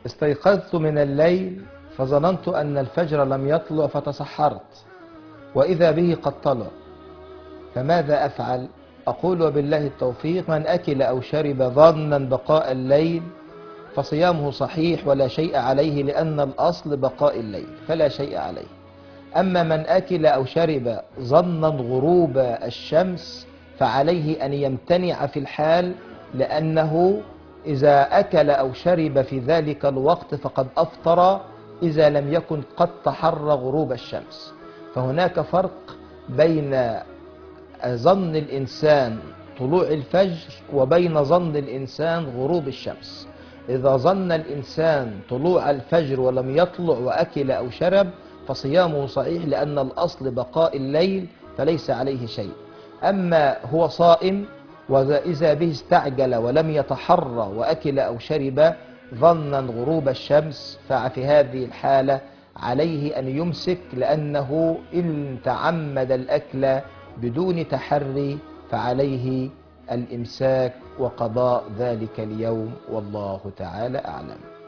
استيقظت من الليل فظننت أن الفجر لم يطلع فتسحرت وإذا به قد طلع، فماذا أفعل؟ أقول وبالله التوفيق: من أكل أو شرب ظنا بقاء الليل فصيامه صحيح ولا شيء عليه، لأن الأصل بقاء الليل فلا شيء عليه. أما من أكل أو شرب ظنا غروب الشمس فعليه أن يمتنع في الحال، لأنه إذا أكل أو شرب في ذلك الوقت فقد أفطر إذا لم يكن قد تحرى غروب الشمس. فهناك فرق بين ظن الإنسان طلوع الفجر وبين ظن الإنسان غروب الشمس. إذا ظن الإنسان طلوع الفجر ولم يطلع وأكل أو شرب فصيامه صحيح، لأن الأصل بقاء الليل فليس عليه شيء. أما هو صائم وإذا به استعجل ولم يتحرى وأكل أو شرب ظنا غروب الشمس، ففي هذه الحالة عليه أن يمسك، لأنه إن تعمد الأكل بدون تحري فعليه الإمساك وقضاء ذلك اليوم، والله تعالى أعلم.